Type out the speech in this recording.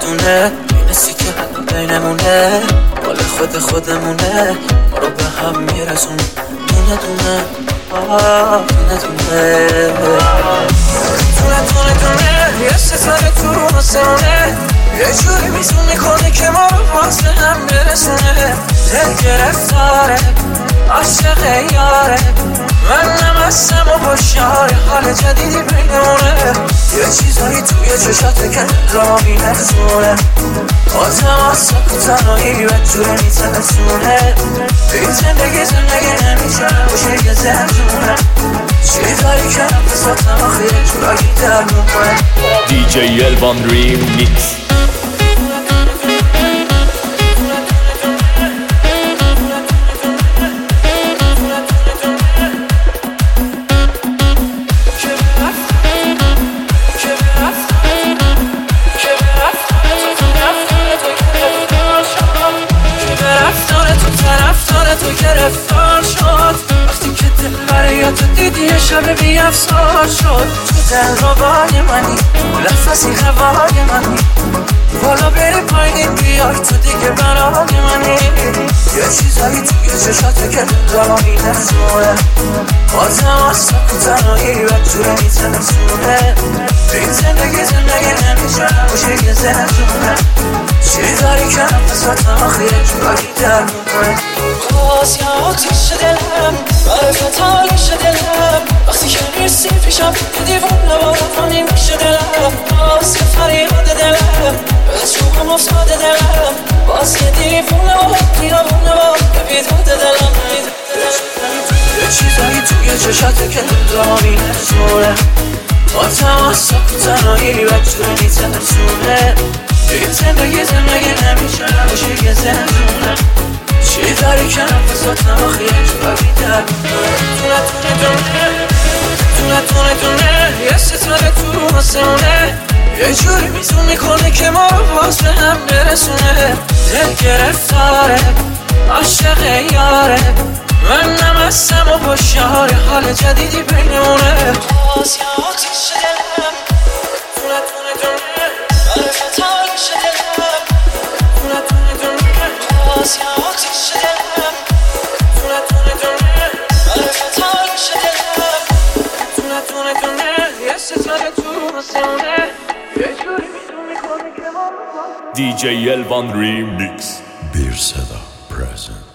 میدونه میرسی که حد بینمونه مال خودمونه ما رو به هم میرسونه دونه دونه دونه یه ستاره تو رو آسمونه یه جوری میزون میکنه که ما رو باز به هم برسونه دل گرفتاره عاشق یاره من نمستم و باشاره حال جدیدی بینمونه یه چیزایی توی چشاته که را میلرزونه آدم ساک و تنهایی و جوری میترسونه این زندگی نمیشه باشه یه زندونه چیزایی که نفساتم آخیه جورایی در مومه DJ Elvan Remix. گرفتار شد وقتی که دل برای تو دیدی یه شب بی افسار شد تو دل رو بای منی نفسی هوای منی بالا بری پایین بیای تو دیگه برای منی یه چیزایی توی چشاته که دل رو میلرزونه آدم از ساک و تنهایی و جوره میترسونه این زندگی نمیشه باشه یه زندونه چیزایی که نفساتم آخیه جورایی در مومه باز یا آتیش دلم معرفت حالیش دلم وقتی که نیستی پیشم دیوونه بارفانی میشه دلم باز یه فریاد دلم به چوبم افتاده دلم باز یه دیوونه با بیداد دلم یه چیزایی توی چشاته که دل را میلرزونه با تماس و تنهایی و جوری میترسونه این زندگی نمیشه باشه یه زندونه چی داری که نفساتم آخیه جورایی در دونه یه ستاره تو رو آسمونه یه جوری میزون میکنه که ما رو باز به هم برسونه دل گرفتاره عاشق یاره من نمستم و باشاره حال جدیدی بینمونه باز یا آتیش دلم دونه معرفت حالیش دلم دونه باز یا آتیش دلم معرفت حالیش دلم دونه یه ستاره تو آسمونه یه جوری میزون میکنه که ما DJ Elvan Remix. Bir Seda present.